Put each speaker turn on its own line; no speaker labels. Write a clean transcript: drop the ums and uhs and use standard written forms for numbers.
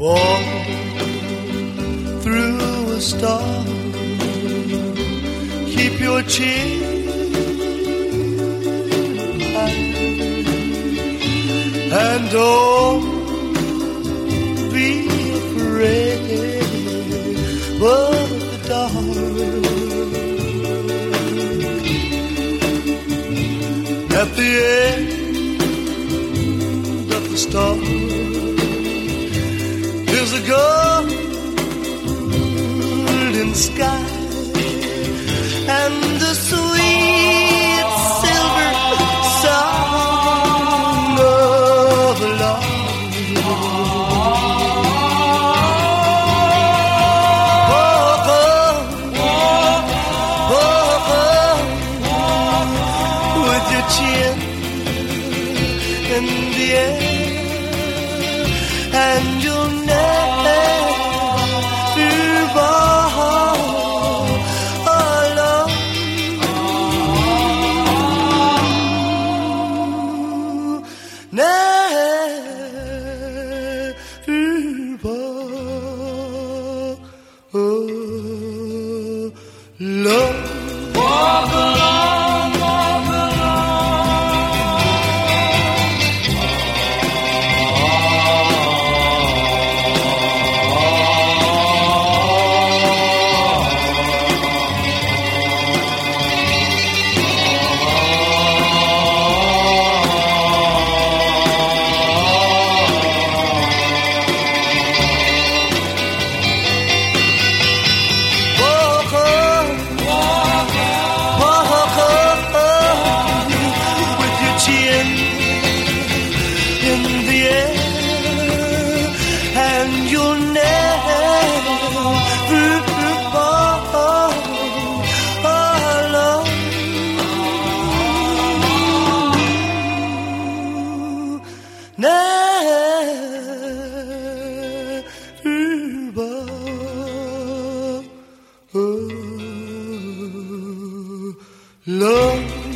walk through a storm, keep your chin high, and don't be afraid of the dark. At the end of the storm is a golden sky and the sweet silver song of love. With your chin in the air, and you'll never walk alone. Never walk alone. Walk alone, walk in the air, and you'll never walk alone. Never walk alone.